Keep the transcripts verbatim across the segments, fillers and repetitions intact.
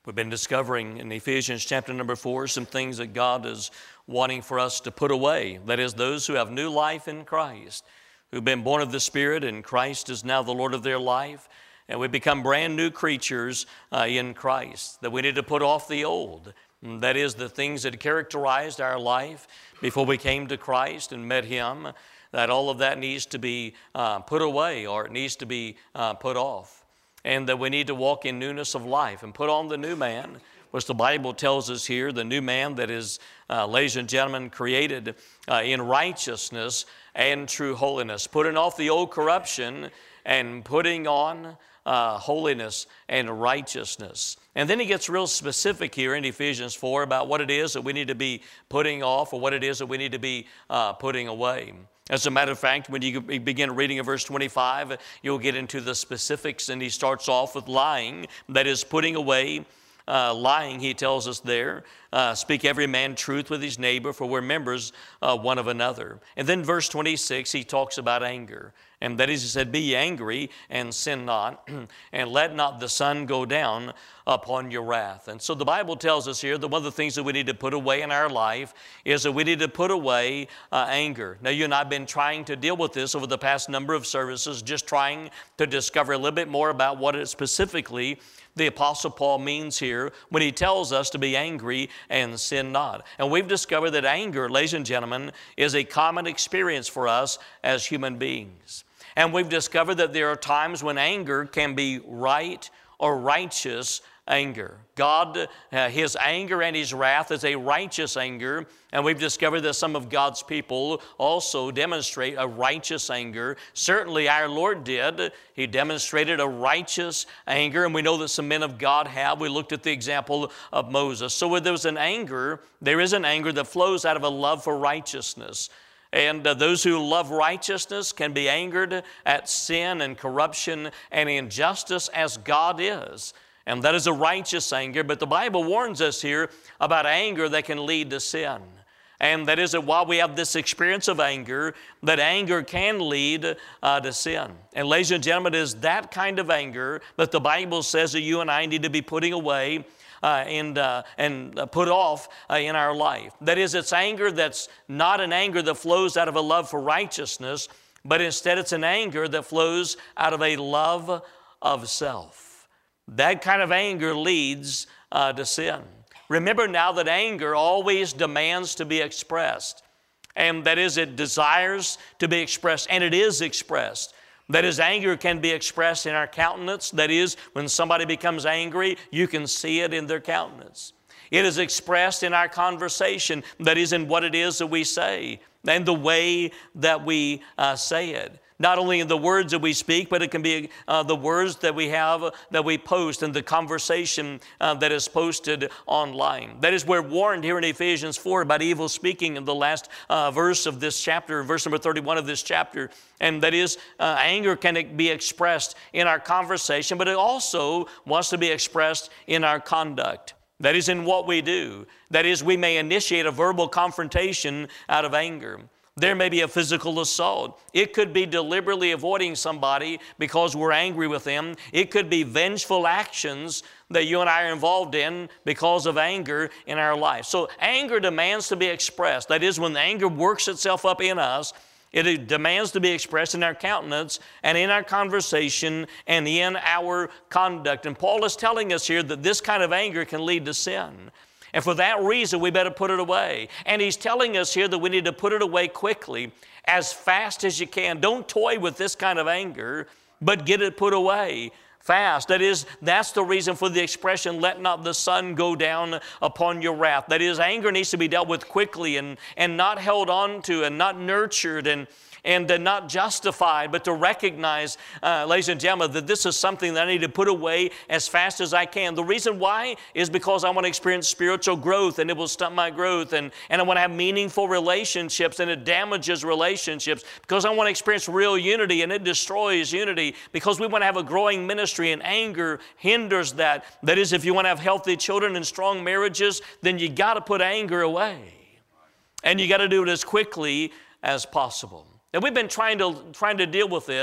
We've been discovering in Ephesians chapter number four some things that God is wanting for us to put away. That is, those who have new life in Christ, who've been born of the Spirit, and Christ is now the Lord of their life, and we become brand new creatures uh, in Christ, that we need to put off the old. That is, the things that characterized our life before we came to Christ and met Him, that all of that needs to be uh, put away, or it needs to be uh, put off. And that we need to walk in newness of life and put on the new man, which the Bible tells us here, the new man that is, uh, ladies and gentlemen, created uh, in righteousness and true holiness, putting off the old corruption and putting on uh, holiness and righteousness. And then he gets real specific here in Ephesians four about what it is that we need to be putting off, or what it is that we need to be uh, putting away. As a matter of fact, when you begin reading in verse twenty-five, you'll get into the specifics, and he starts off with lying, that is putting away uh, lying, he tells us there. Uh, Speak every man truth with his neighbor, for we're members uh, one of another. And then verse twenty-six, he talks about anger. And that is, he said, be ye angry and sin not, and let not the sun go down upon your wrath. And so the Bible tells us here that one of the things that we need to put away in our life is that we need to put away uh, anger. Now, you and I have been trying to deal with this over the past number of services, just trying to discover a little bit more about what it specifically the Apostle Paul means here when he tells us to be angry and sin not. And we've discovered that anger, ladies and gentlemen, is a common experience for us as human beings. And we've discovered that there are times when anger can be right or righteous anger. God, uh, His anger and His wrath is a righteous anger, and we've discovered that some of God's people also demonstrate a righteous anger. Certainly our Lord did. He demonstrated a righteous anger, and we know that some men of God have. We looked at the example of Moses. So where there's an anger, there is an anger that flows out of a love for righteousness. And uh, those who love righteousness can be angered at sin and corruption and injustice as God is. And that is a righteous anger. But the Bible warns us here about anger that can lead to sin. And that is that while we have this experience of anger, that anger can lead uh, to sin. And ladies and gentlemen, it is that kind of anger that the Bible says that you and I need to be putting away Uh, and, uh, and uh, put off uh, in our life. That is, it's anger that's not an anger that flows out of a love for righteousness, but instead it's an anger that flows out of a love of self. That kind of anger leads uh, to sin. Remember now that anger always demands to be expressed, and that is, it desires to be expressed, and it is expressed. That is, anger can be expressed in our countenance. That is, when somebody becomes angry, you can see it in their countenance. It is expressed in our conversation. That is, in what it is that we say and the way that we uh, say it. Not only in the words that we speak, but it can be uh, the words that we have, uh, that we post, and the conversation uh, that is posted online. That is, we're warned here in Ephesians four about evil speaking in the last uh, verse of this chapter, verse number thirty-one of this chapter. And that is, uh, anger can be expressed in our conversation, but it also wants to be expressed in our conduct. That is, in what we do. That is, we may initiate a verbal confrontation out of anger. There may be a physical assault. It could be deliberately avoiding somebody because we're angry with them. It could be vengeful actions that you and I are involved in because of anger in our life. So anger demands to be expressed. That is, when the anger works itself up in us, it demands to be expressed in our countenance and in our conversation and in our conduct. And Paul is telling us here that this kind of anger can lead to sin. And for that reason, we better put it away. And he's telling us here that we need to put it away quickly, as fast as you can. Don't toy with this kind of anger, but get it put away fast. That is, that's the reason for the expression, let not the sun go down upon your wrath. That is, anger needs to be dealt with quickly and, and not held on to and not nurtured and and uh, not justified, but to recognize, uh, ladies and gentlemen, that this is something that I need to put away as fast as I can. The reason why is because I want to experience spiritual growth, and it will stunt my growth, and, and I want to have meaningful relationships, and it damages relationships, because I want to experience real unity, and it destroys unity, because we want to have a growing ministry, and anger hinders that. That is, if you want to have healthy children and strong marriages, then you got to put anger away, and you got to do it as quickly as possible. And we've been trying to, trying to deal with this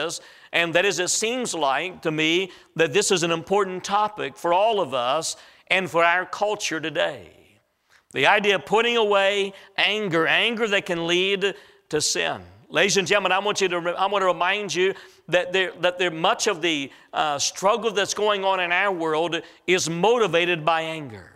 And that is, it seems like to me that this is an important topic for all of us and for our culture today. The idea of putting away anger, anger that can lead to sin. Ladies and gentlemen, I want you to I want to remind you that there that there much of the uh, struggle that's going on in our world is motivated by anger.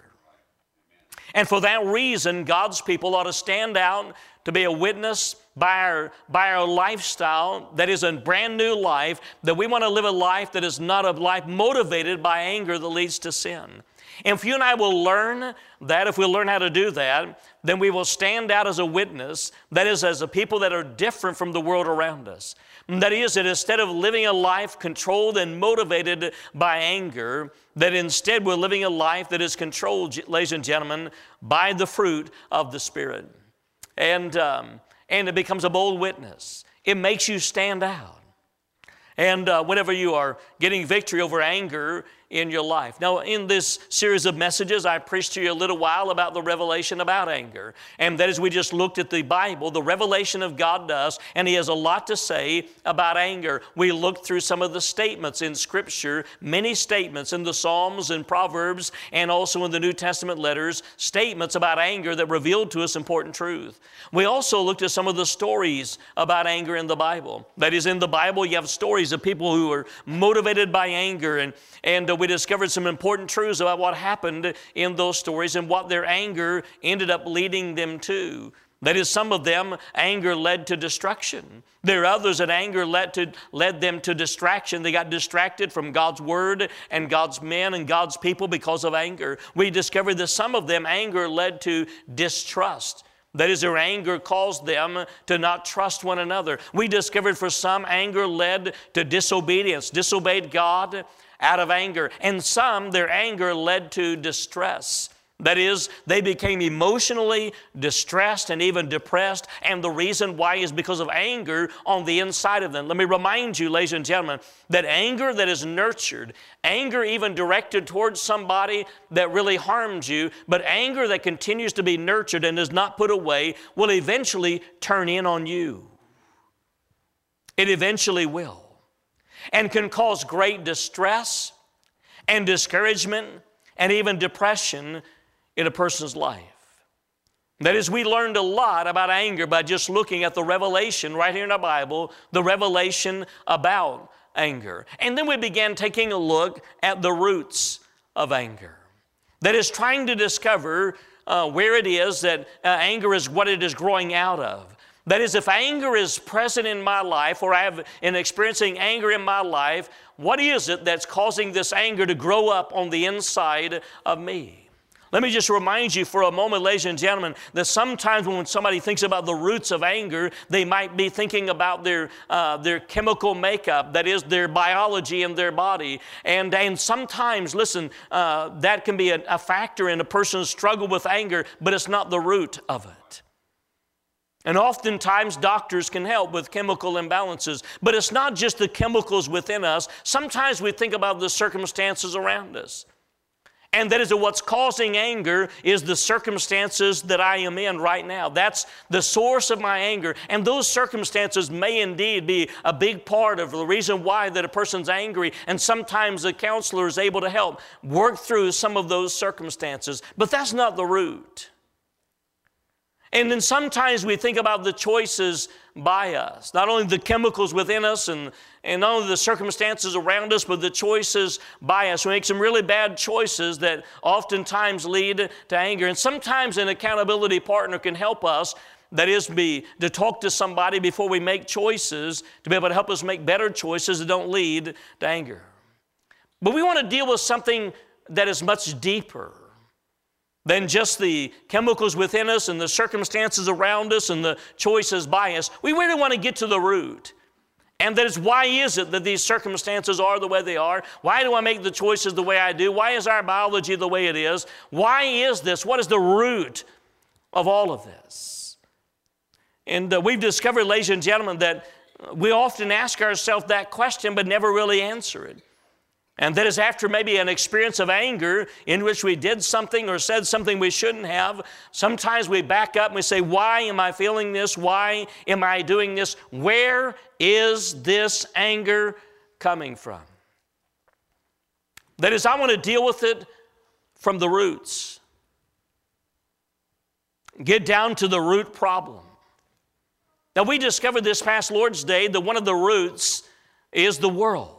And for that reason, God's people ought to stand out to be a witness by our, by our lifestyle that is a brand new life, that we want to live a life that is not a life motivated by anger that leads to sin. And if you and I will learn that, if we'll learn how to do that, then we will stand out as a witness, that is, as a people that are different from the world around us. And that is, that instead of living a life controlled and motivated by anger, that instead we're living a life that is controlled, ladies and gentlemen, by the fruit of the Spirit. And, um, and it becomes a bold witness. It makes you stand out. And uh, whenever you are getting victory over anger in your life. Now, in this series of messages, I preached to you a little while about the revelation about anger. And that is, we just looked at the Bible, the revelation of God to us, and He has a lot to say about anger. We looked through some of the statements in Scripture, many statements in the Psalms and Proverbs, and also in the New Testament letters, statements about anger that revealed to us important truth. We also looked at some of the stories about anger in the Bible. That is, in the Bible, you have stories of people who are motivated by anger, and, and uh, we discovered some important truths about what happened in those stories and what their anger ended up leading them to. That is, some of them, anger led to destruction. There are others that anger led, to, led them to distraction. They got distracted from God's Word and God's men and God's people because of anger. We discovered that some of them, anger led to distrust. That is, their anger caused them to not trust one another. We discovered for some, anger led to disobedience, disobeyed God out of anger. And some, their anger led to distress. That is, they became emotionally distressed and even depressed, and the reason why is because of anger on the inside of them. Let me remind you, ladies and gentlemen, that anger that is nurtured, anger even directed towards somebody that really harmed you, but anger that continues to be nurtured and is not put away will eventually turn in on you. It eventually will, and can cause great distress and discouragement and even depression in a person's life. That is, we learned a lot about anger by just looking at the revelation right here in the Bible, the revelation about anger. And then we began taking a look at the roots of anger. That is, trying to discover uh, where it is that uh, anger is what it is growing out of. That is, if anger is present in my life, or I have been experiencing anger in my life, what is it that's causing this anger to grow up on the inside of me? Let me just remind you for a moment, ladies and gentlemen, that sometimes when somebody thinks about the roots of anger, they might be thinking about their, uh, their chemical makeup, that is, their biology in their body. And, and sometimes, listen, uh, that can be a, a factor in a person's struggle with anger, but it's not the root of it. And oftentimes doctors can help with chemical imbalances, but it's not just the chemicals within us. Sometimes we think about the circumstances around us. And that is what's causing anger is the circumstances that I am in right now. That's the source of my anger. And those circumstances may indeed be a big part of the reason why that a person's angry. And sometimes the counselor is able to help work through some of those circumstances. But that's not the root. And then sometimes we think about the choices by us, not only the chemicals within us and, and not only the circumstances around us, but the choices by us. We make some really bad choices that oftentimes lead to anger. And sometimes an accountability partner can help us, that is, be, to talk to somebody before we make choices, to be able to help us make better choices that don't lead to anger. But we want to deal with something that is much deeper than just the chemicals within us and the circumstances around us and the choices by us. We really want to get to the root. And that is, why is it that these circumstances are the way they are? Why do I make the choices the way I do? Why is our biology the way it is? Why is this? What is the root of all of this? And uh, we've discovered, ladies and gentlemen, that we often ask ourselves that question but never really answer it. And that is after maybe an experience of anger in which we did something or said something we shouldn't have. Sometimes we back up and we say, why am I feeling this? Why am I doing this? Where is this anger coming from? That is, I want to deal with it from the roots. Get down to the root problem. Now, we discovered this past Lord's Day that one of the roots is the world.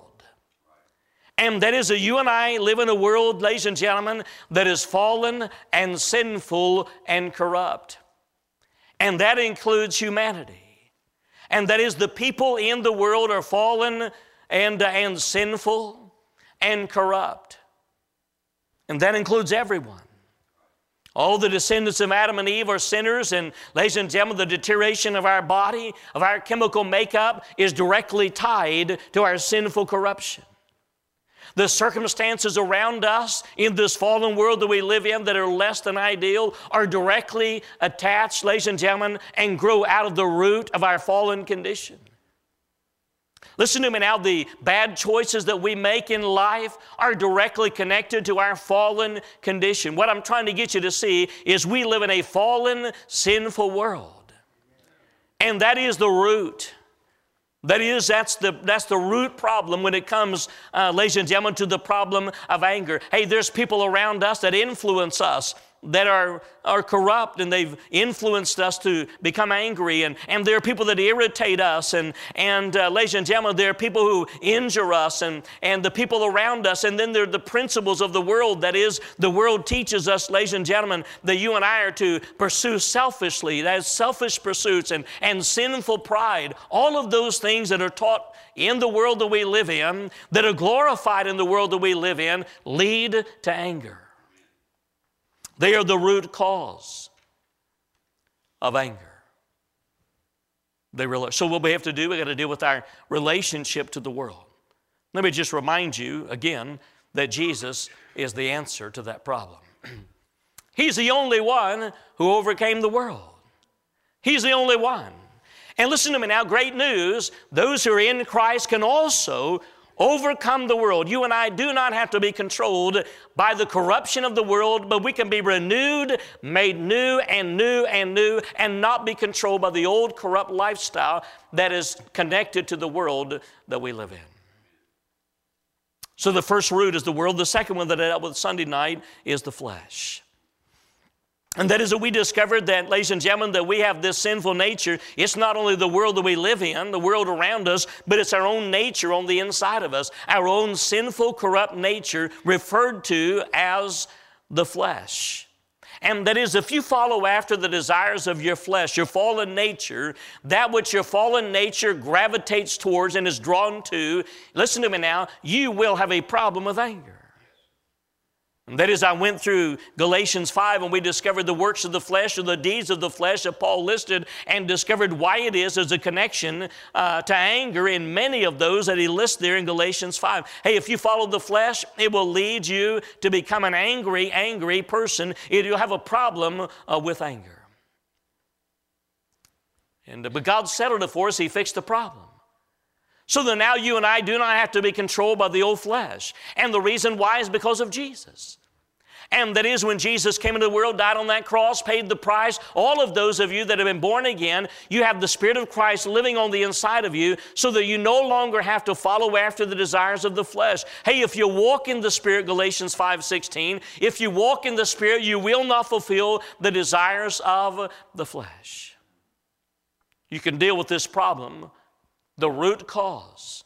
And that is that you and I live in a world, ladies and gentlemen, that is fallen and sinful and corrupt. And that includes humanity. And that is the people in the world are fallen and, uh, and sinful and corrupt. And that includes everyone. All the descendants of Adam and Eve are sinners, and ladies and gentlemen, the deterioration of our body, of our chemical makeup, is directly tied to our sinful corruption. The circumstances around us in this fallen world that we live in that are less than ideal are directly attached, ladies and gentlemen, and grow out of the root of our fallen condition. Listen to me now, the bad choices that we make in life are directly connected to our fallen condition. What I'm trying to get you to see is we live in a fallen, sinful world. And that is the root. That is, that's the, that's the root problem when it comes, uh, ladies and gentlemen, to the problem of anger. Hey, there's people around us that influence us, that are, are corrupt, and they've influenced us to become angry. And, and there are people that irritate us. And, and uh, ladies and gentlemen, there are people who injure us and, and the people around us. And then there are the principles of the world. That is, the world teaches us, ladies and gentlemen, that you and I are to pursue selfishly. That is, selfish pursuits and, and sinful pride. All of those things that are taught in the world that we live in, that are glorified in the world that we live in, lead to anger. They are the root cause of anger. They really, so what we have to do, we've got to deal with our relationship to the world. Let me just remind you again that Jesus is the answer to that problem. He's the only one who overcame the world. He's the only one. And listen to me now, great news, those who are in Christ can also overcome the world. You and I do not have to be controlled by the corruption of the world, but we can be renewed, made new and new and new, and not be controlled by the old corrupt lifestyle that is connected to the world that we live in. So the first root is the world. The second one that I dealt with Sunday night is the flesh. And that is that we discovered that, ladies and gentlemen, that we have this sinful nature. It's not only the world that we live in, the world around us, but it's our own nature on the inside of us, our own sinful, corrupt nature referred to as the flesh. And that is, if you follow after the desires of your flesh, your fallen nature, that which your fallen nature gravitates towards and is drawn to, listen to me now, you will have a problem with anger. And that is, I went through Galatians five and we discovered the works of the flesh or the deeds of the flesh that Paul listed and discovered why it is there's a connection uh, to anger in many of those that he lists there in Galatians five. Hey, if you follow the flesh, it will lead you to become an angry, angry person. You'll have a problem uh, with anger. And, uh, but God settled it for us. He fixed the problem. So that now you and I do not have to be controlled by the old flesh. And the reason why is because of Jesus. And that is when Jesus came into the world, died on that cross, paid the price. All of those of you that have been born again, you have the Spirit of Christ living on the inside of you so that you no longer have to follow after the desires of the flesh. Hey, if you walk in the Spirit, Galatians five sixteen, if you walk in the Spirit, you will not fulfill the desires of the flesh. You can deal with this problem. The root cause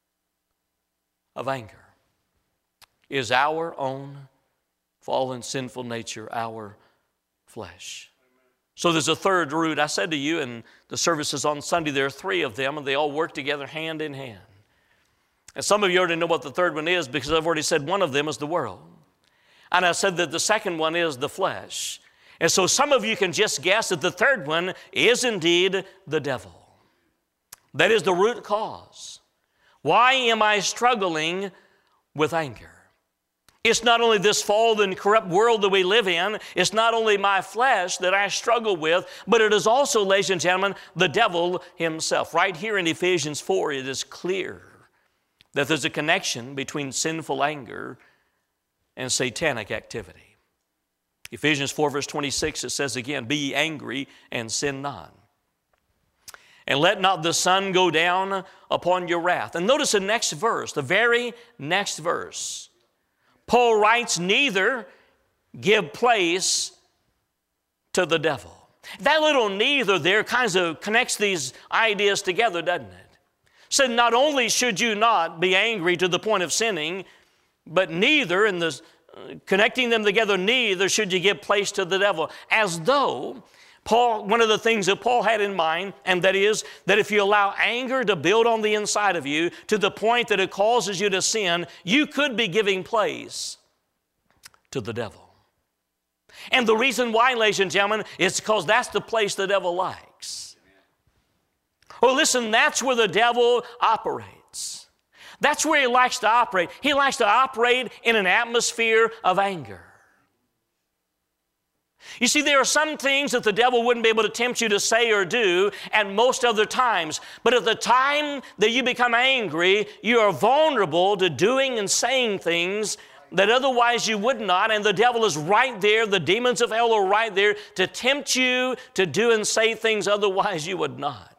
of anger is our own fallen sinful nature, our flesh. So there's a third root. I said to you in the services on Sunday, there are three of them, and they all work together hand in hand. And some of you already know what the third one is because I've already said one of them is the world. And I said that the second one is the flesh. And so some of you can just guess that the third one is indeed the devil. That is the root cause. Why am I struggling with anger? It's not only this fallen, corrupt world that we live in. It's not only my flesh that I struggle with, but it is also, ladies and gentlemen, the devil himself. Right here in Ephesians four, it is clear that there's a connection between sinful anger and satanic activity. Ephesians four verse twenty-six, it says again, be ye angry and sin not. And let not the sun go down upon your wrath. And notice the next verse, the very next verse. Paul writes, neither give place to the devil. That little neither there kind of connects these ideas together, doesn't it? So not only should you not be angry to the point of sinning, but neither, in the uh, connecting them together, neither should you give place to the devil. As though Paul, one of the things that Paul had in mind, and that is that if you allow anger to build on the inside of you to the point that it causes you to sin, you could be giving place to the devil. And the reason why, ladies and gentlemen, is because that's the place the devil likes. Well, listen, that's where the devil operates. That's where he likes to operate. He likes to operate in an atmosphere of anger. You see, there are some things that the devil wouldn't be able to tempt you to say or do at most other times. But at the time that you become angry, you are vulnerable to doing and saying things that otherwise you would not. And the devil is right there. The demons of hell are right there to tempt you to do and say things otherwise you would not.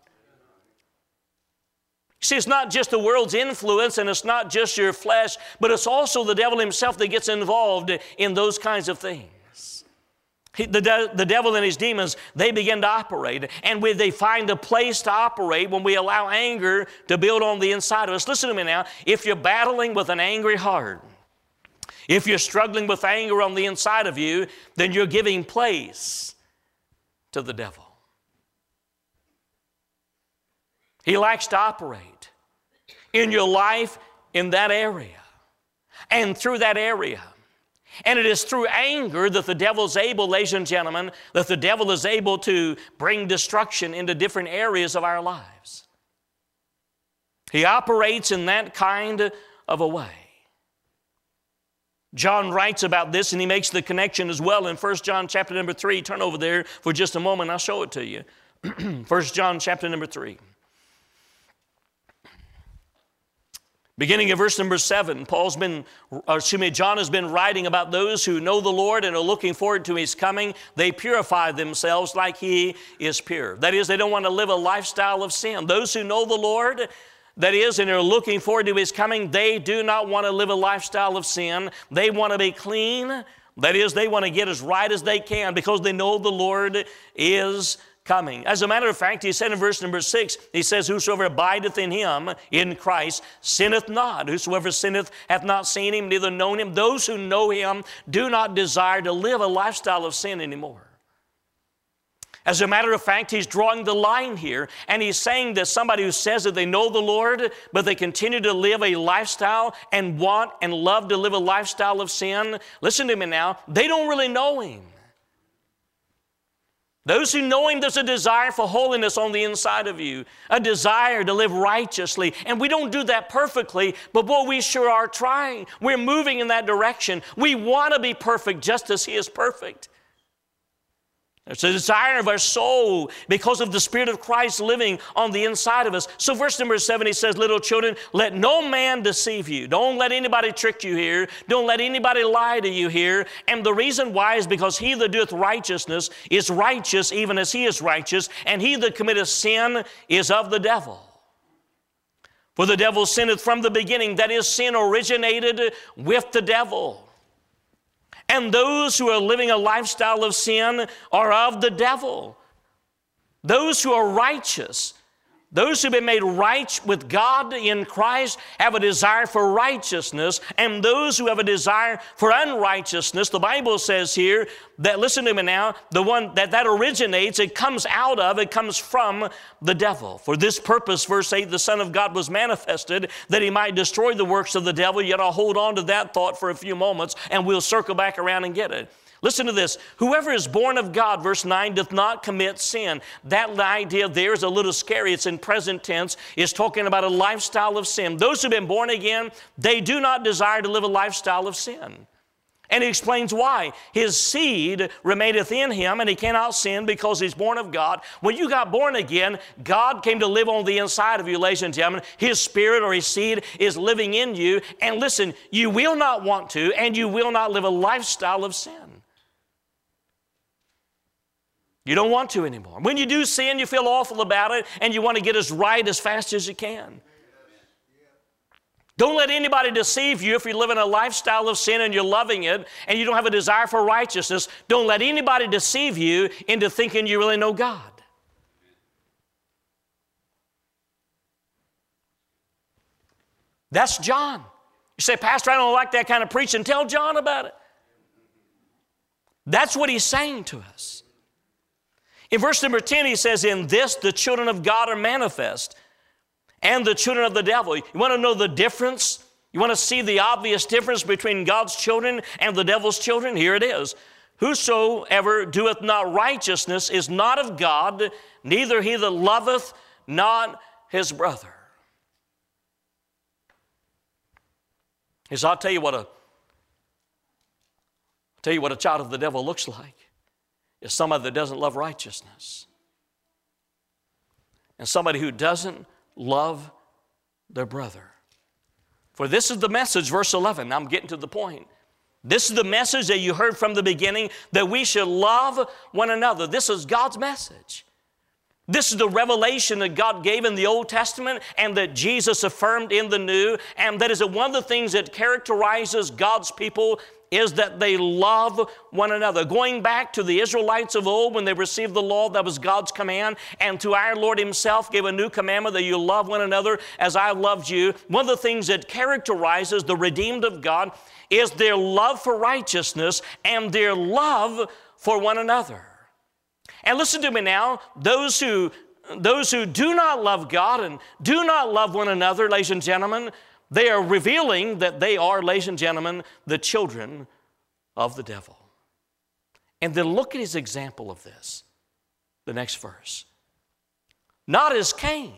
See, it's not just the world's influence and it's not just your flesh, but it's also the devil himself that gets involved in those kinds of things. He, the, de- the devil and his demons, they begin to operate. And we, they find a place to operate when we allow anger to build on the inside of us. Listen to me now. If you're battling with an angry heart, if you're struggling with anger on the inside of you, then you're giving place to the devil. He likes to operate in your life in that area and through that area. And it is through anger that the devil is able, ladies and gentlemen, that the devil is able to bring destruction into different areas of our lives. He operates in that kind of a way. John writes about this and he makes the connection as well in First John chapter number three. Turn over there for just a moment, I'll show it to you. First John chapter number three. Beginning of verse number seven, Paul's been, or excuse me, John has been writing about those who know the Lord and are looking forward to His coming. They purify themselves like He is pure. That is, they don't want to live a lifestyle of sin. Those who know the Lord, that is, and are looking forward to His coming, they do not want to live a lifestyle of sin. They want to be clean. That is, they want to get as right as they can because they know the Lord is coming. As a matter of fact, he said in verse number six, he says, whosoever abideth in him, in Christ, sinneth not. Whosoever sinneth hath not seen him, neither known him. Those who know him do not desire to live a lifestyle of sin anymore. As a matter of fact, he's drawing the line here, and he's saying that somebody who says that they know the Lord, but they continue to live a lifestyle and want and love to live a lifestyle of sin, listen to me now, they don't really know him. Those who know him, there's a desire for holiness on the inside of you, a desire to live righteously. And we don't do that perfectly, but boy, we sure are trying. We're moving in that direction. We want to be perfect just as he is perfect. It's a desire of our soul because of the Spirit of Christ living on the inside of us. So verse number seven, he says, little children, let no man deceive you. Don't let anybody trick you here. Don't let anybody lie to you here. And the reason why is because he that doeth righteousness is righteous even as he is righteous, and he that committeth sin is of the devil. For the devil sinneth from the beginning. That is, sin originated with the devil. And those who are living a lifestyle of sin are of the devil. Those who are righteous, those who have been made right with God in Christ have a desire for righteousness. And those who have a desire for unrighteousness, the Bible says here that, listen to me now, the one that that originates, it comes out of, it comes from the devil. For this purpose, verse eight, the Son of God was manifested that he might destroy the works of the devil. Yet I'll hold on to that thought for a few moments and we'll circle back around and get it. Listen to this. Whoever is born of God, verse nine, doth not commit sin. That idea there is a little scary. It's in present tense. It's talking about a lifestyle of sin. Those who have been born again, they do not desire to live a lifestyle of sin. And he explains why. His seed remaineth in him, and he cannot sin because he's born of God. When you got born again, God came to live on the inside of you, ladies and gentlemen. His spirit or his seed is living in you. And listen, you will not want to, and you will not live a lifestyle of sin. You don't want to anymore. When you do sin, you feel awful about it, and you want to get as right as fast as you can. Don't let anybody deceive you if you live in a lifestyle of sin and you're loving it and you don't have a desire for righteousness. Don't let anybody deceive you into thinking you really know God. That's John. You say, Pastor, I don't like that kind of preaching. Tell John about it. That's what he's saying to us. In verse number ten, he says, in this the children of God are manifest, and the children of the devil. You want to know the difference? You want to see the obvious difference between God's children and the devil's children? Here it is. Whosoever doeth not righteousness is not of God, neither he that loveth not his brother. He says, I'll tell you what a, I'll tell you what a child of the devil looks like. It's somebody that doesn't love righteousness. And somebody who doesn't love their brother. For this is the message, verse eleven. I'm getting to the point. This is the message that you heard from the beginning, that we should love one another. This is God's message. This is the revelation that God gave in the Old Testament and that Jesus affirmed in the New. And that is one of the things that characterizes God's people is that they love one another. Going back to the Israelites of old when they received the law, that was God's command, and to our Lord himself gave a new commandment that you love one another as I loved you. One of the things that characterizes the redeemed of God is their love for righteousness and their love for one another. And listen to me now, those who, those who do not love God and do not love one another, ladies and gentlemen, they are revealing that they are, ladies and gentlemen, the children of the devil. And then look at his example of this, the next verse. Not as Cain,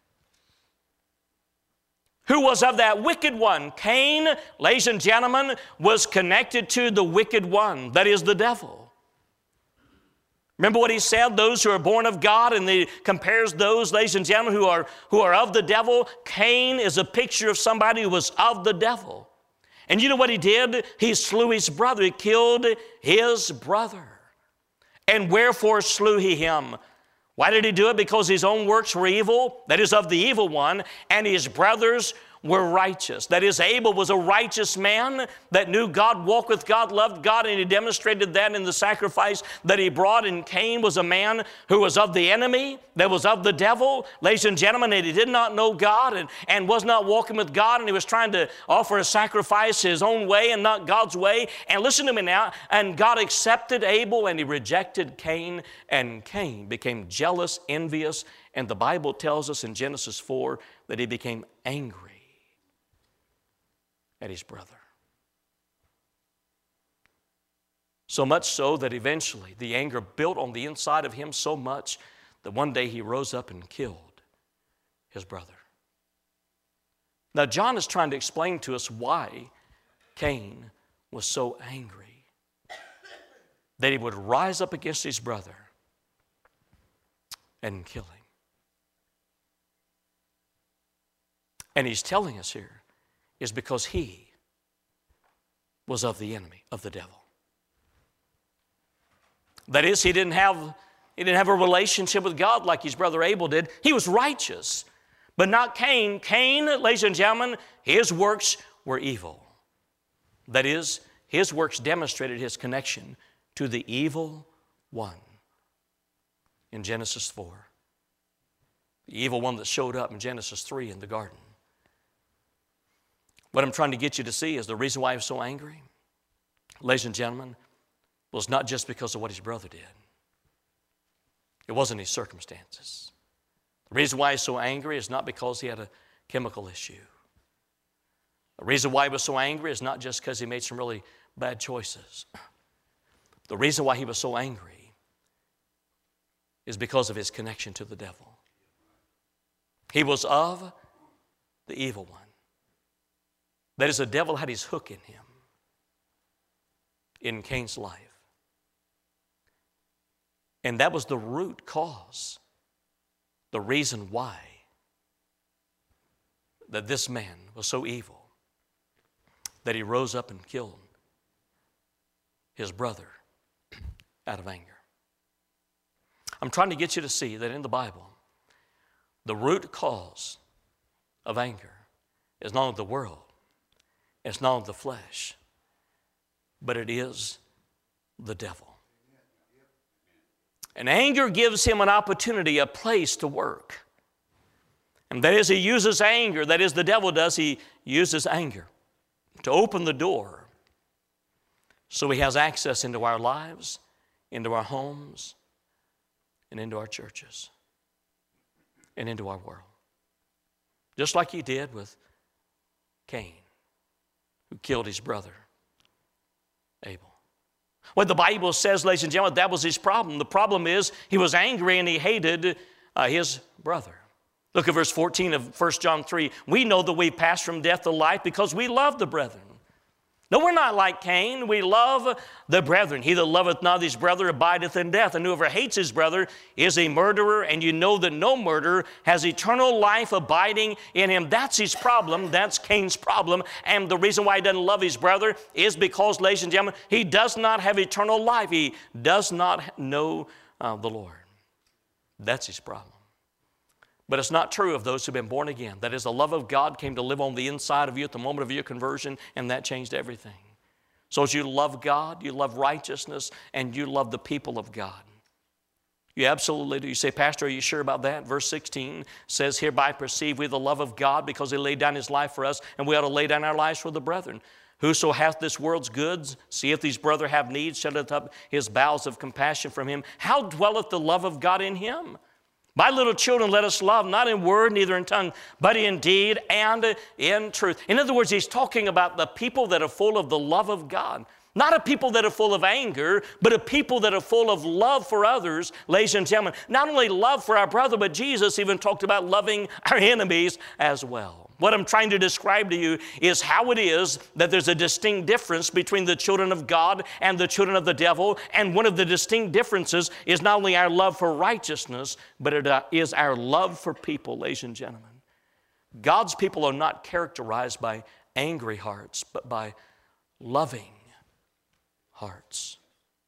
who was of that wicked one. Cain, ladies and gentlemen, was connected to the wicked one, that is the devil. Remember what he said, those who are born of God, and he compares those, ladies and gentlemen, who are, who are of the devil. Cain is a picture of somebody who was of the devil. And you know what he did? He slew his brother. He killed his brother. And wherefore slew he him? Why did he do it? Because his own works were evil, that is of the evil one, and his brothers were righteous. That is, Abel was a righteous man that knew God, walked with God, loved God, and he demonstrated that in the sacrifice that he brought. And Cain was a man who was of the enemy, that was of the devil, ladies and gentlemen, and he did not know God and, and was not walking with God, and he was trying to offer a sacrifice his own way and not God's way. And listen to me now, and God accepted Abel and he rejected Cain, and Cain became jealous, envious, and the Bible tells us in Genesis four that he became angry at his brother. So much so that eventually the anger built on the inside of him so much that one day he rose up and killed his brother. Now John is trying to explain to us why Cain was so angry that he would rise up against his brother and kill him. And he's telling us here is because he was of the enemy, of the devil. That is, he didn't have, he didn't have a relationship with God like his brother Abel did. He was righteous, but not Cain. Cain, ladies and gentlemen, his works were evil. That is, his works demonstrated his connection to the evil one in Genesis four. The evil one that showed up in Genesis three in the garden. What I'm trying to get you to see is the reason why he was so angry, ladies and gentlemen, was not just because of what his brother did. It wasn't his circumstances. The reason why he's so angry is not because he had a chemical issue. The reason why he was so angry is not just because he made some really bad choices. The reason why he was so angry is because of his connection to the devil. He was of the evil one. That is, the devil had his hook in him. in Cain's life. And that was the root cause, the reason why that this man was so evil that he rose up and killed his brother out of anger. I'm trying to get you to see that in the Bible, the root cause of anger is not of the world, it's not of the flesh, but it is the devil. And anger gives him an opportunity, a place to work. And that is, he uses anger, that is, the devil does, he uses anger to open the door so he has access into our lives, into our homes, and into our churches, and into our world. Just like he did with Cain, who killed his brother, Abel. What the Bible says, ladies and gentlemen, that was his problem. The problem is he was angry and he hated uh, his brother. Look at verse fourteen of First John three. We know that we pass from death to life because we love the brethren. No, we're not like Cain. We love the brethren. He that loveth not his brother abideth in death, and whoever hates his brother is a murderer, and you know that no murderer has eternal life abiding in him. That's his problem. That's Cain's problem. And the reason why he doesn't love his brother is because, ladies and gentlemen, he does not have eternal life. He does not know uh, the Lord. That's his problem. But it's not true of those who've been born again. That is, the love of God came to live on the inside of you at the moment of your conversion, and that changed everything. So as you love God, you love righteousness, and you love the people of God. You absolutely do. You say, Pastor, are you sure about that? Verse sixteen says, hereby perceive we the love of God because he laid down his life for us, and we ought to lay down our lives for the brethren. Whoso hath this world's goods, seeth his brother have need, shutteth up his bowels of compassion from him. How dwelleth the love of God in him? My little children, let us love, not in word, neither in tongue, but in deed and in truth. In other words, he's talking about the people that are full of the love of God. Not a people that are full of anger, but a people that are full of love for others, ladies and gentlemen. Not only love for our brother, but Jesus even talked about loving our enemies as well. What I'm trying to describe to you is how it is that there's a distinct difference between the children of God and the children of the devil. And one of the distinct differences is not only our love for righteousness, but it is our love for people, ladies and gentlemen. God's people are not characterized by angry hearts, but by loving hearts.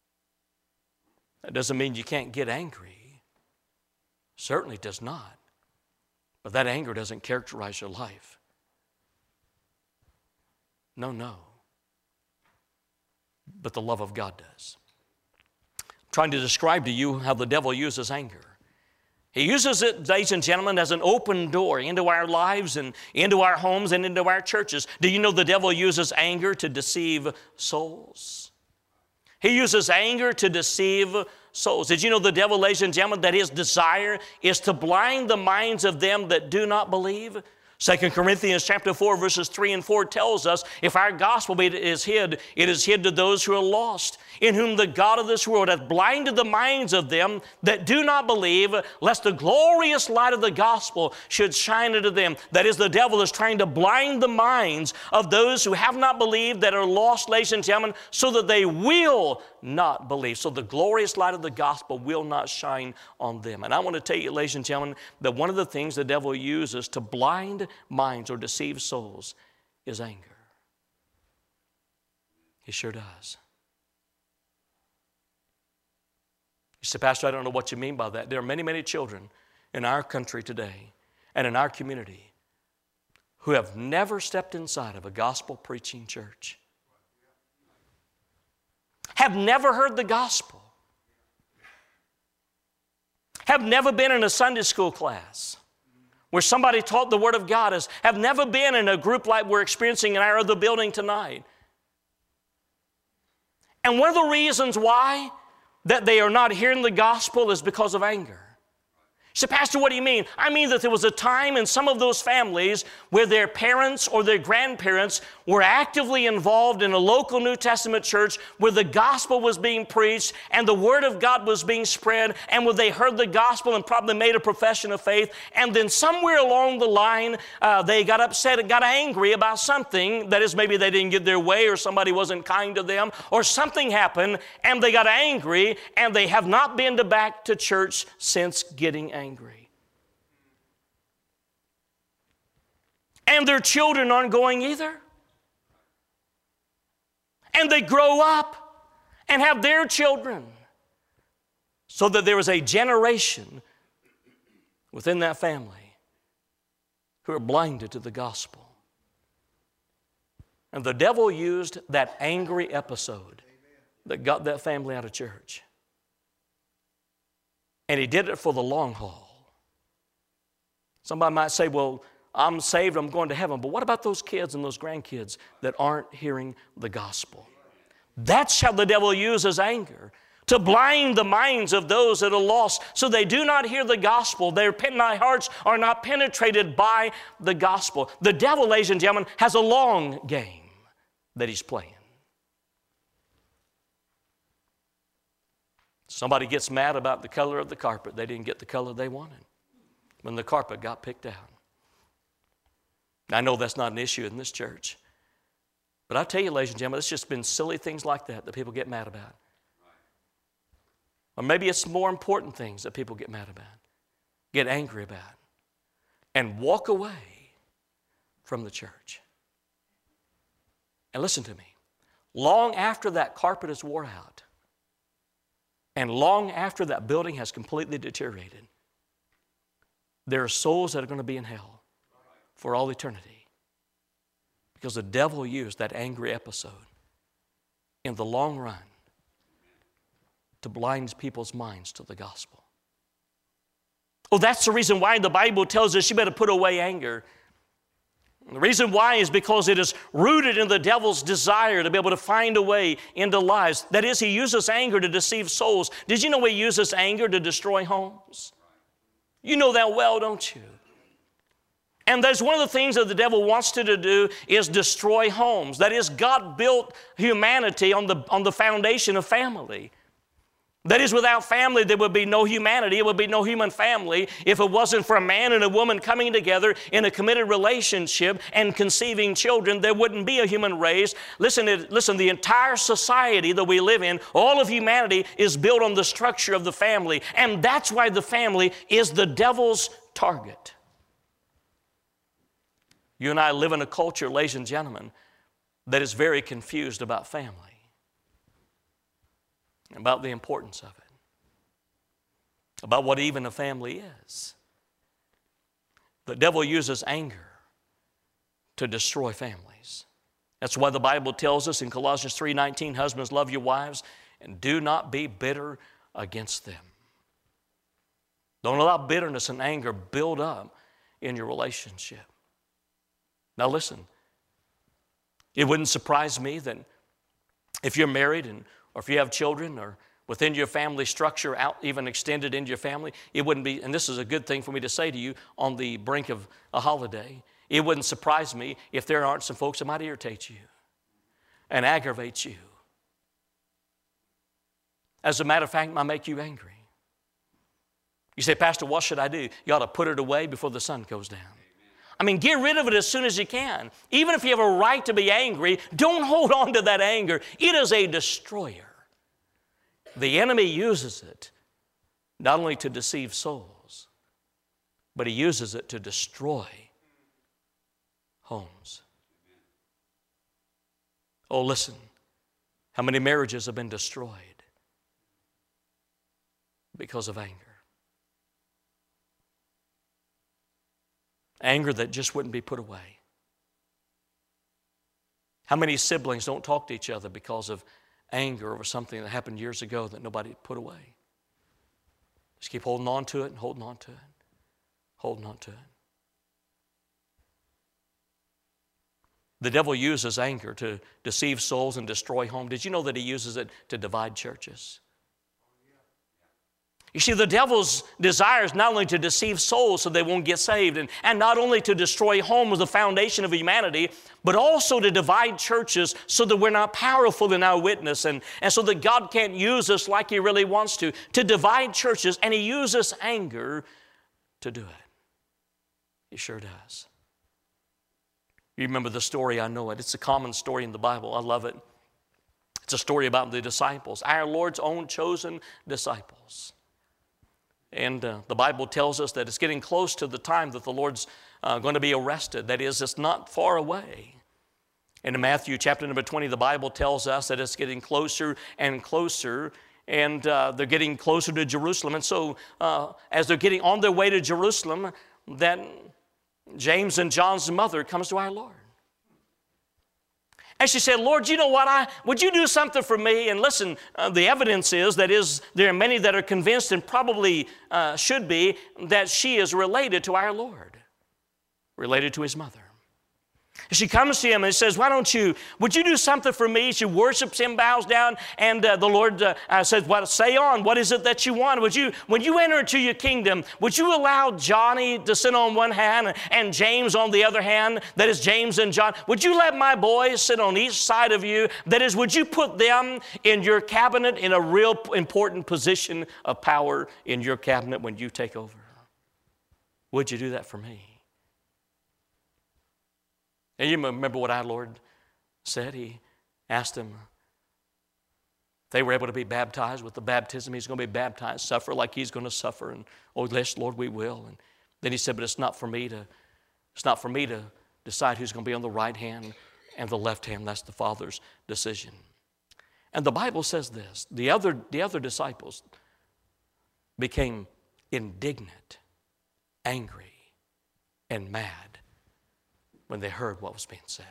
That doesn't mean you can't get angry. Certainly does not. But that anger doesn't characterize your life. No, no. But the love of God does. I'm trying to describe to you how the devil uses anger. He uses it, ladies and gentlemen, as an open door into our lives and into our homes and into our churches. Do you know the devil uses anger to deceive souls? He uses anger to deceive souls. Did you know the devil, ladies and gentlemen, that his desire is to blind the minds of them that do not believe? Second Corinthians chapter four, verses three and four tells us, if our gospel is hid, it is hid to those who are lost, in whom the God of this world hath blinded the minds of them that do not believe, lest the glorious light of the gospel should shine into them. That is, the devil is trying to blind the minds of those who have not believed, that are lost, ladies and gentlemen, so that they will not believe. So the glorious light of the gospel will not shine on them. And I want to tell you, ladies and gentlemen, that one of the things the devil uses to blind minds or deceive souls is anger. He sure does. You say, Pastor, I don't know what you mean by that. There are many, many children in our country today and in our community who have never stepped inside of a gospel-preaching church, have never heard the gospel, have never been in a Sunday school class where somebody taught the Word of God, has, have never been in a group like we're experiencing in our other building tonight. And one of the reasons why that they are not hearing the gospel is because of anger. So, Pastor, what do you mean? I mean that there was a time in some of those families where their parents or their grandparents were actively involved in a local New Testament church where the gospel was being preached and the word of God was being spread, and where they heard the gospel and probably made a profession of faith, and then somewhere along the line uh, they got upset and got angry about something. That is, maybe they didn't get their way, or somebody wasn't kind to them, or something happened and they got angry, and they have not been to back to church since getting angry. Angry. And their children aren't going either. And they grow up and have their children, so that there is a generation within that family who are blinded to the gospel. And the devil used that angry episode that got that family out of church. And he did it for the long haul. Somebody might say, well, I'm saved, I'm going to heaven. But what about those kids and those grandkids that aren't hearing the gospel? That's how the devil uses anger, to blind the minds of those that are lost, so they do not hear the gospel. Their hearts are not penetrated by the gospel. The devil, ladies and gentlemen, has a long game that he's playing. Somebody gets mad about the color of the carpet. They didn't get the color they wanted when the carpet got picked out. I know that's not an issue in this church. But I tell you, ladies and gentlemen, it's just been silly things like that that people get mad about. Or maybe it's more important things that people get mad about, get angry about, and walk away from the church. And listen to me. Long after that carpet is wore out, and long after that building has completely deteriorated, there are souls that are going to be in hell for all eternity, because the devil used that angry episode in the long run to blind people's minds to the gospel. Oh, that's the reason why the Bible tells us you better put away anger. The reason why is because it is rooted in the devil's desire to be able to find a way into lives. That is, he uses anger to deceive souls. Did you know he uses anger to destroy homes? You know that well, don't you? And that's one of the things that the devil wants to do, is destroy homes. That is, God built humanity on the, on the foundation of family. That is, without family, there would be no humanity. It would be no human family if it wasn't for a man and a woman coming together in a committed relationship and conceiving children. There wouldn't be a human race. Listen, listen, the entire society that we live in, all of humanity is built on the structure of the family. And that's why the family is the devil's target. You and I live in a culture, ladies and gentlemen, that is very confused about family, about the importance of it, about what even a family is. The devil uses anger to destroy families. That's why the Bible tells us in Colossians three nineteen, husbands, love your wives and do not be bitter against them. Don't allow bitterness and anger build up in your relationship. Now listen, it wouldn't surprise me that if you're married and or if you have children, or within your family structure, out even extended into your family, it wouldn't be, and this is a good thing for me to say to you on the brink of a holiday, it wouldn't surprise me if there aren't some folks that might irritate you and aggravate you. As a matter of fact, might make you angry. You say, Pastor, what should I do? You ought to put it away before the sun goes down. I mean, get rid of it as soon as you can. Even if you have a right to be angry, don't hold on to that anger. It is a destroyer. The enemy uses it not only to deceive souls, but he uses it to destroy homes. Oh, listen, how many marriages have been destroyed because of anger? Anger that just wouldn't be put away. How many siblings don't talk to each other because of anger over something that happened years ago that nobody put away? Just keep holding on to it and holding on to it, holding on to it. The devil uses anger to deceive souls and destroy homes. Did you know that he uses it to divide churches? You see, the devil's desire is not only to deceive souls so they won't get saved, and, and not only to destroy homes, the foundation of humanity, but also to divide churches so that we're not powerful in our witness, and, and so that God can't use us like He really wants to, to divide churches, and He uses anger to do it. He sure does. You remember the story, I know it. It's a common story in the Bible. I love it. It's a story about the disciples, our Lord's own chosen disciples. And uh, the Bible tells us that it's getting close to the time that the Lord's uh, going to be arrested. That is, it's not far away. And in Matthew chapter number twenty, the Bible tells us that it's getting closer and closer, and uh, they're getting closer to Jerusalem. And so uh, as they're getting on their way to Jerusalem, then James and John's mother comes to our Lord. And she said, Lord, you know what, I, would you do something for me? And listen, uh, the evidence is that is there are many that are convinced, and probably uh, should be, that she is related to our Lord, related to His mother. She comes to Him and says, why don't you, would you do something for me? She worships Him, bows down, and uh, the Lord uh, uh, says, well, say on, what is it that you want? Would you, when you enter into your kingdom, would you allow Johnny to sit on one hand and James on the other hand? That is James and John. Would you let my boys sit on each side of you? That is, would you put them in your cabinet in a real important position of power in your cabinet when you take over? Would you do that for me? And you remember what our Lord said? He asked them if they were able to be baptized with the baptism He's going to be baptized, suffer like He's going to suffer. And, oh, yes, Lord, we will. And then He said, but it's not for me to, it's not for me to decide who's going to be on the right hand and the left hand. That's the Father's decision. And the Bible says this, the other, the other disciples became indignant, angry, and mad when they heard what was being said.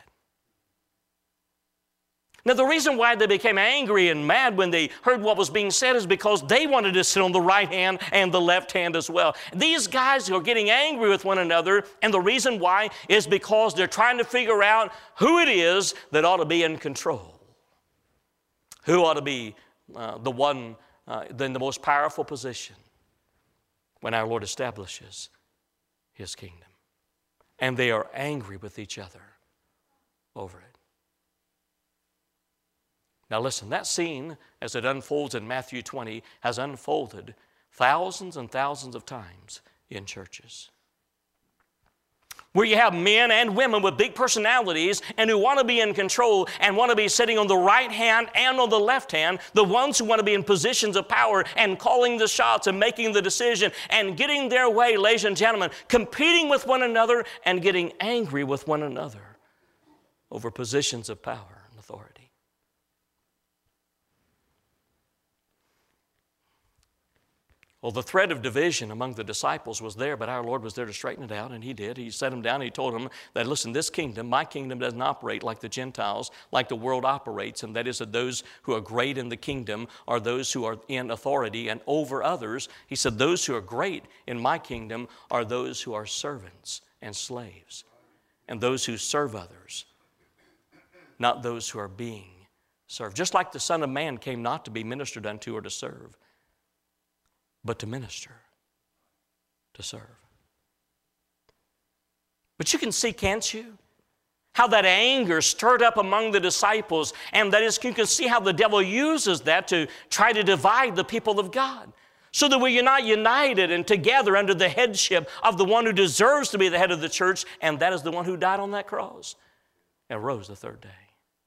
Now, the reason why they became angry and mad when they heard what was being said is because they wanted to sit on the right hand and the left hand as well. These guys are getting angry with one another, and the reason why is because they're trying to figure out who it is that ought to be in control. Who ought to be uh, the one uh, in the most powerful position when our Lord establishes His kingdom. And they are angry with each other over it. Now listen, that scene, as it unfolds in Matthew twenty, has unfolded thousands and thousands of times in churches, where you have men and women with big personalities and who want to be in control and want to be sitting on the right hand and on the left hand, the ones who want to be in positions of power and calling the shots and making the decision and getting their way, ladies and gentlemen, competing with one another and getting angry with one another over positions of power and authority. Well, the thread of division among the disciples was there, but our Lord was there to straighten it out, and He did. He set them down, and He told them that, listen, this kingdom, my kingdom doesn't operate like the Gentiles, like the world operates, and that is that those who are great in the kingdom are those who are in authority and over others. He said, those who are great in my kingdom are those who are servants and slaves, and those who serve others, not those who are being served. Just like the Son of Man came not to be ministered unto or to serve, but to minister, to serve. But you can see, can't you, how that anger stirred up among the disciples, and that is, you can see how the devil uses that to try to divide the people of God, so that we're not united and together under the headship of the one who deserves to be the head of the church, and that is the one who died on that cross and rose the third day.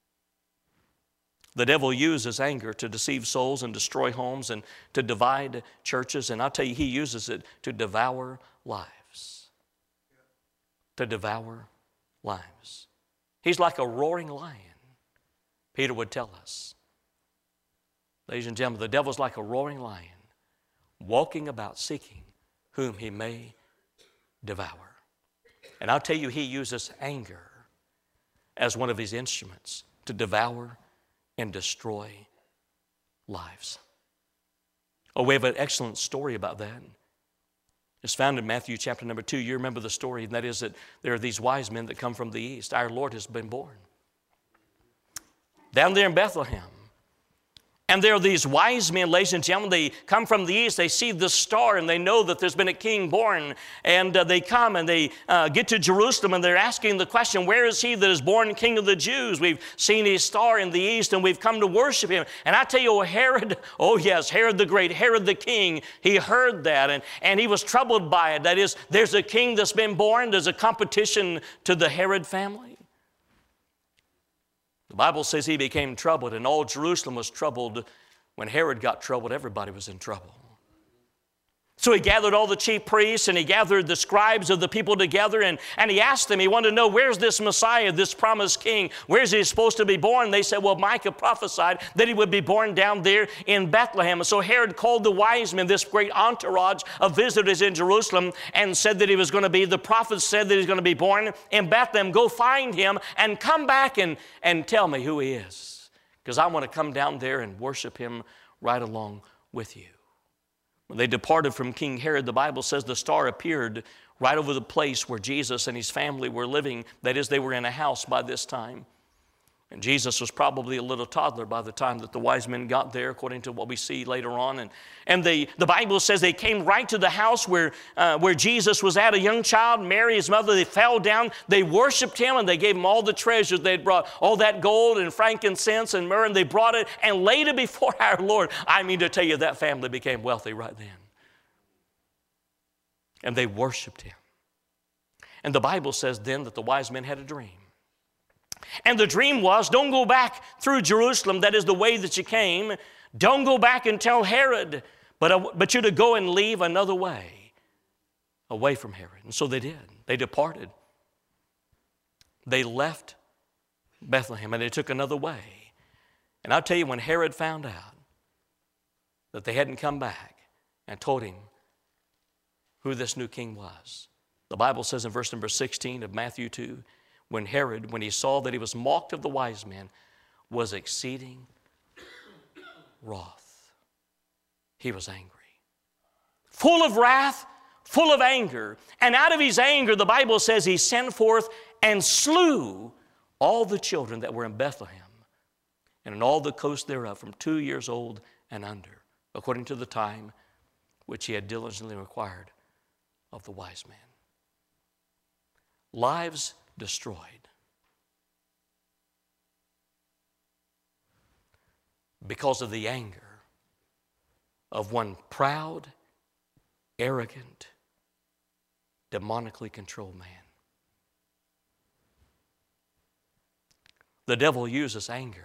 The devil uses anger to deceive souls and destroy homes and to divide churches. And I'll tell you, he uses it to devour lives. To devour lives. He's like a roaring lion, Peter would tell us. Ladies and gentlemen, the devil's like a roaring lion, walking about seeking whom he may devour. And I'll tell you, he uses anger as one of his instruments to devour and destroy lives. Oh, we have an excellent story about that. It's found in Matthew chapter number two. You remember the story, and that is that there are these wise men that come from the east. Our Lord has been born down there in Bethlehem. And there are these wise men, ladies and gentlemen, they come from the east, they see the star, and they know that there's been a king born. And uh, they come and they uh, get to Jerusalem, and they're asking the question, where is he that is born King of the Jews? We've seen his star in the east, and we've come to worship him. And I tell you, Herod, oh yes, Herod the Great, Herod the King, he heard that, and, and he was troubled by it. That is, there's a king that's been born, there's a competition to the Herod family. The Bible says he became troubled, and all Jerusalem was troubled. When Herod got troubled, everybody was in trouble. So he gathered all the chief priests, and he gathered the scribes of the people together, and, and he asked them, he wanted to know, where's this Messiah, this promised king? Where's he supposed to be born? They said, well, Micah prophesied that he would be born down there in Bethlehem. And so Herod called the wise men, this great entourage of visitors in Jerusalem, and said that he was going to be, the prophets said that he's going to be born in Bethlehem. Go find him and come back and, and tell me who he is, because I want to come down there and worship him right along with you. When they departed from King Herod, the Bible says the star appeared right over the place where Jesus and his family were living. That is, they were in a house by this time. And Jesus was probably a little toddler by the time that the wise men got there, according to what we see later on. And, and they, the Bible says they came right to the house where, uh, where Jesus was at, a young child, Mary, his mother. They fell down, they worshiped him, and they gave him all the treasures. They had brought all that gold and frankincense and myrrh, and they brought it and laid it before our Lord. I mean to tell you, that family became wealthy right then. And they worshiped him. And the Bible says then that the wise men had a dream. And the dream was, don't go back through Jerusalem, that is the way that you came. Don't go back and tell Herod, but, uh, but you're to go and leave another way, away from Herod. And so they did. They departed. They left Bethlehem and they took another way. And I'll tell you, when Herod found out that they hadn't come back and told him who this new king was, the Bible says in verse number sixteen of Matthew two, when Herod, when he saw that he was mocked of the wise men, was exceeding wroth. He was angry. Full of wrath, full of anger. And out of his anger, the Bible says he sent forth and slew all the children that were in Bethlehem and in all the coast thereof, from two years old and under, according to the time which he had diligently required of the wise men. Lives destroyed. Because of the anger of one proud, arrogant, demonically controlled man. The devil uses anger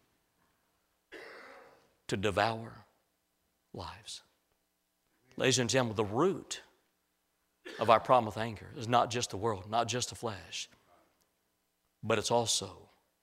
to devour lives. Ladies and gentlemen, the root of our problem with anger is not just the world, not just the flesh, but it's also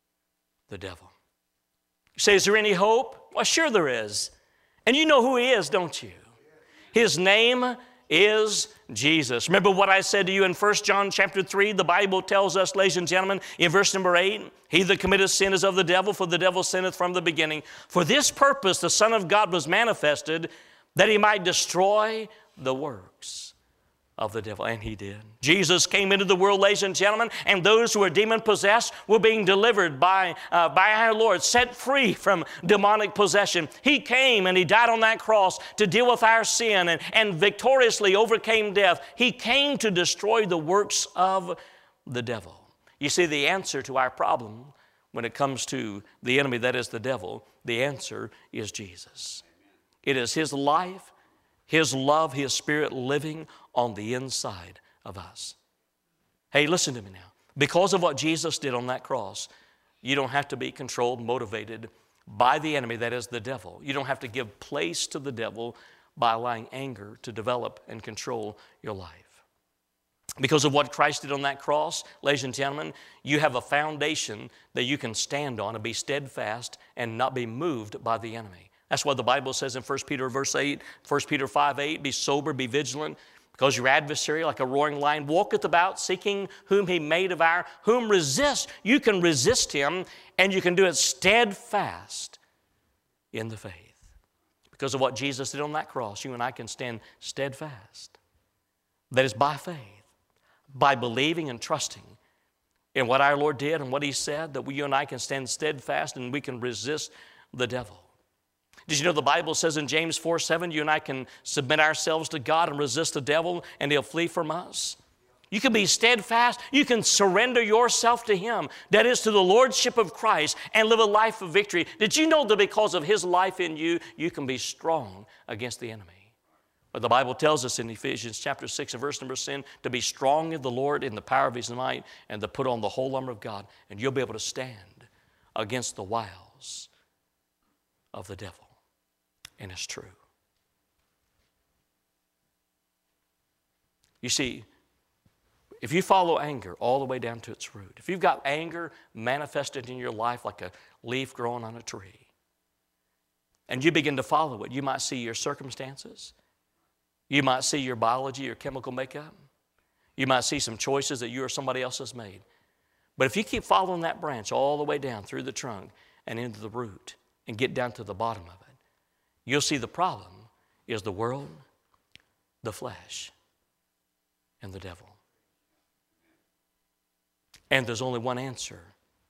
the devil. You say, is there any hope? Well, sure there is. And you know who he is, don't you? His name is Jesus. Remember what I said to you in First John chapter three? The Bible tells us, ladies and gentlemen, in verse number eight, he that committeth sin is of the devil, for the devil sinneth from the beginning. For this purpose the Son of God was manifested, that he might destroy the works of the devil. And he did. Jesus came into the world, ladies and gentlemen, and those who were demon-possessed were being delivered by, uh, by our Lord, set free from demonic possession. He came and he died on that cross to deal with our sin and, and victoriously overcame death. He came to destroy the works of the devil. You see, the answer to our problem when it comes to the enemy, that is the devil, the answer is Jesus. It is his life, his love, his spirit living on the inside of us. Hey, listen to me now. Because of what Jesus did on that cross, you don't have to be controlled, motivated by the enemy, that is the devil. You don't have to give place to the devil by allowing anger to develop and control your life. Because of what Christ did on that cross, ladies and gentlemen, you have a foundation that you can stand on and be steadfast and not be moved by the enemy. That's why the Bible says in First Peter verse eight, First Peter five eight, be sober, be vigilant, because your adversary, like a roaring lion, walketh about, seeking whom he may devour, whom resist. You can resist him, and you can do it steadfast in the faith. Because of what Jesus did on that cross, you and I can stand steadfast. That is by faith, by believing and trusting in what our Lord did and what he said, that we, you and I can stand steadfast and we can resist the devil. Did you know the Bible says in James four seven, you and I can submit ourselves to God and resist the devil, and he'll flee from us? You can be steadfast. You can surrender yourself to Him, that is, to the Lordship of Christ, and live a life of victory. Did you know that because of His life in you, you can be strong against the enemy? But the Bible tells us in Ephesians chapter six and verse number ten, to be strong in the Lord in the power of His might, and to put on the whole armor of God, and you'll be able to stand against the wiles of the devil. And it's true. You see, if you follow anger all the way down to its root, if you've got anger manifested in your life like a leaf growing on a tree, and you begin to follow it, you might see your circumstances, you might see your biology, your chemical makeup, you might see some choices that you or somebody else has made. But if you keep following that branch all the way down through the trunk and into the root and get down to the bottom of it, you'll see the problem is the world, the flesh, and the devil. And there's only one answer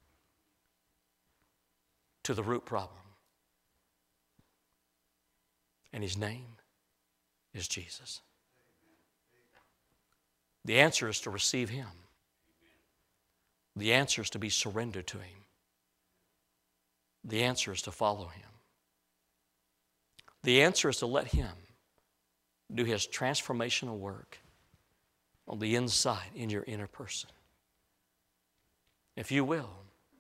to the root problem. And His name is Jesus. The answer is to receive Him. The answer is to be surrendered to Him. The answer is to follow Him. The answer is to let Him do His transformational work on the inside in your inner person. If you will,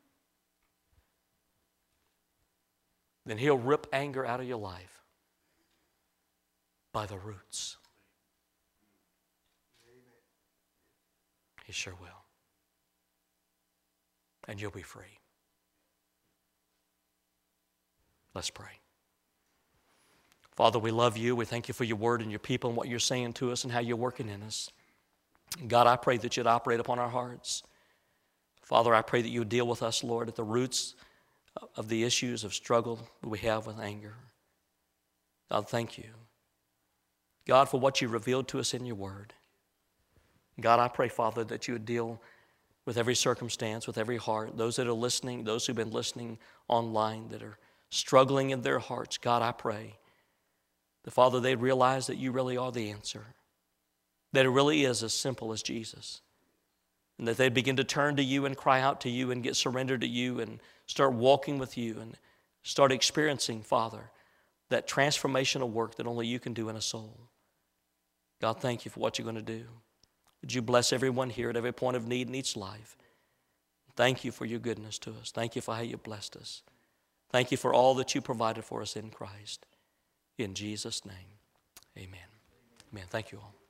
then He'll rip anger out of your life by the roots. He sure will. And you'll be free. Let's pray. Father, we love You. We thank You for Your word and Your people and what You're saying to us and how You're working in us. God, I pray that You'd operate upon our hearts. Father, I pray that You would deal with us, Lord, at the roots of the issues of struggle that we have with anger. God, thank You, God, for what You revealed to us in Your word. God, I pray, Father, that You would deal with every circumstance, with every heart, those that are listening, those who've been listening online that are struggling in their hearts. God, I pray that, Father, they'd realize that You really are the answer, that it really is as simple as Jesus. And that they'd begin to turn to You and cry out to You and get surrendered to You and start walking with You and start experiencing, Father, that transformational work that only You can do in a soul. God, thank You for what You're going to do. Would You bless everyone here at every point of need in each life. Thank You for Your goodness to us. Thank You for how You blessed us. Thank You for all that You provided for us in Christ. In Jesus' name, amen. Amen. Thank you all.